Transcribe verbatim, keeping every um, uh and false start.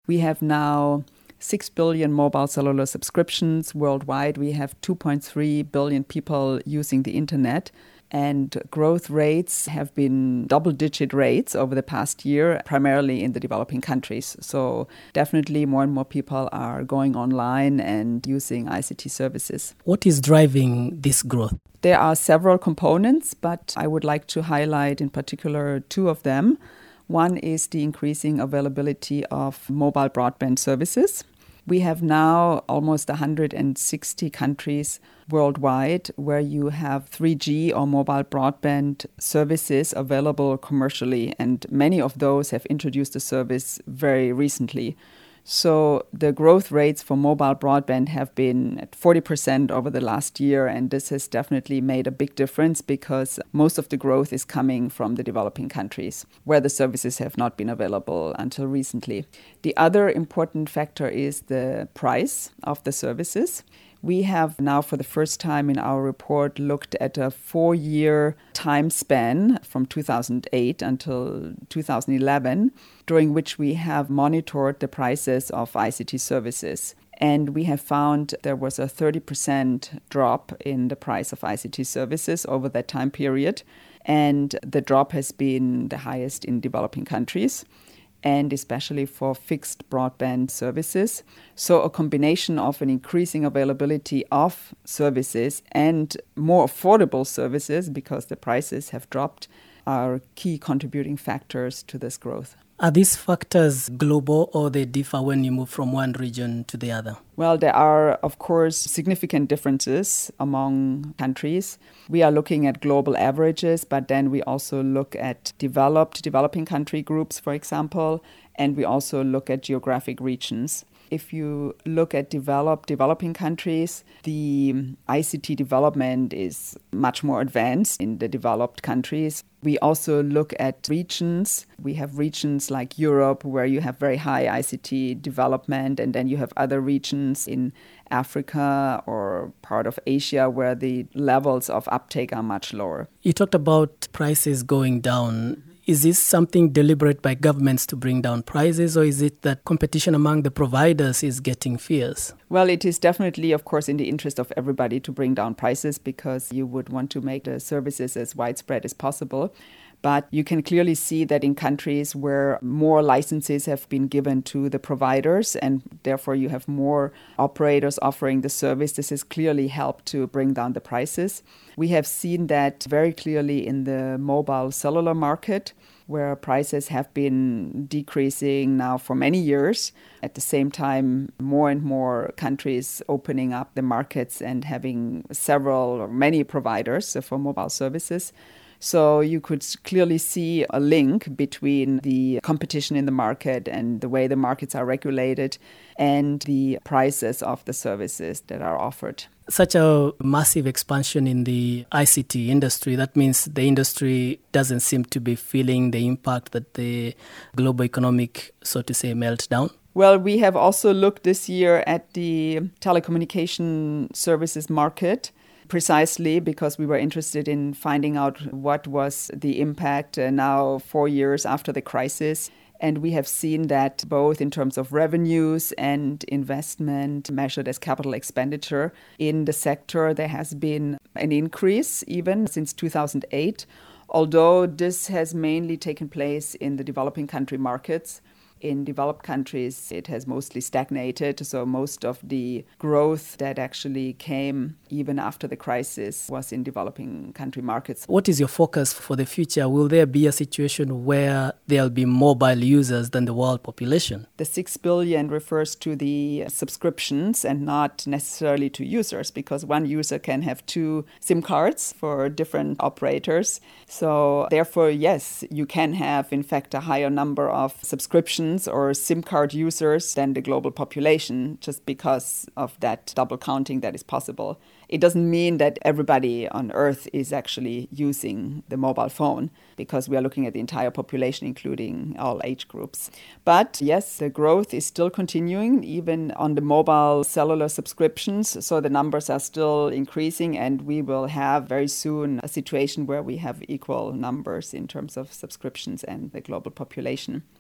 We have now six billion mobile cellular subscriptions worldwide. We have two point three billion people using the internet. And growth rates have been double-digit rates over the past year, primarily in the developing countries. So definitely more and more people are going online and using I C T services. What is driving this growth? There are several components, but I would like to highlight in particular two of them. One is the increasing availability of mobile broadband services. We have now almost one hundred sixty countries worldwide where you have three G or mobile broadband services available commercially, and many of those have introduced the service very recently. So the growth rates for mobile broadband have been at forty percent over the last year, and this has definitely made a big difference because most of the growth is coming from the developing countries where the services have not been available until recently. The other important factor is the price of the services. We have now, for the first time in our report, looked at a four-year time span from two thousand eight until two thousand eleven, during which we have monitored the prices of I C T services. And we have found there was a thirty percent drop in the price of I C T services over that time period. And the drop has been the highest in developing countries, and especially for fixed broadband services. So a combination of an increasing availability of services and more affordable services, because the prices have dropped, are key contributing factors to this growth. Are these factors global, or they differ when you move from one region to the other? Well, there are, of course, significant differences among countries. We are looking at global averages, but then we also look at developed, developing country groups, for example, and we also look at geographic regions. If you look at developed, developing countries, the I C T development is much more advanced in the developed countries. We also look at regions. We have regions like Europe where you have very high I C T development, and then you have other regions in Africa or part of Asia where the levels of uptake are much lower. You talked about prices going down. Is this something deliberate by governments to bring down prices, or is it that competition among the providers is getting fierce? Well, it is definitely, of course, in the interest of everybody to bring down prices because you would want to make the services as widespread as possible. But you can clearly see that in countries where more licenses have been given to the providers and therefore you have more operators offering the service, this has clearly helped to bring down the prices. We have seen that very clearly in the mobile cellular market, where prices have been decreasing now for many years. At the same time, more and more countries opening up the markets and having several or many providers for mobile services. So you could clearly see a link between the competition in the market and the way the markets are regulated and the prices of the services that are offered. Such a massive expansion in the I C T industry, that means the industry doesn't seem to be feeling the impact that the global economic, so to say, meltdown. Well, we have also looked this year at the telecommunication services market, precisely because we were interested in finding out what was the impact uh, now four years after the crisis. And we have seen that both in terms of revenues and investment measured as capital expenditure in the sector, there has been an increase even since two thousand eight, although this has mainly taken place in the developing country markets. In developed countries, it has mostly stagnated. So most of the growth that actually came even after the crisis was in developing country markets. What is your focus for the future? Will there be a situation where there'll be mobile users than the world population? The six billion refers to the subscriptions and not necessarily to users, because one user can have two SIM cards for different operators. So therefore, yes, you can have, in fact, a higher number of subscriptions or SIM card users than the global population, just because of that double counting that is possible. It doesn't mean that everybody on Earth is actually using the mobile phone, because we are looking at the entire population, including all age groups. But yes, the growth is still continuing, even on the mobile cellular subscriptions. So the numbers are still increasing, and we will have very soon a situation where we have equal numbers in terms of subscriptions and the global population.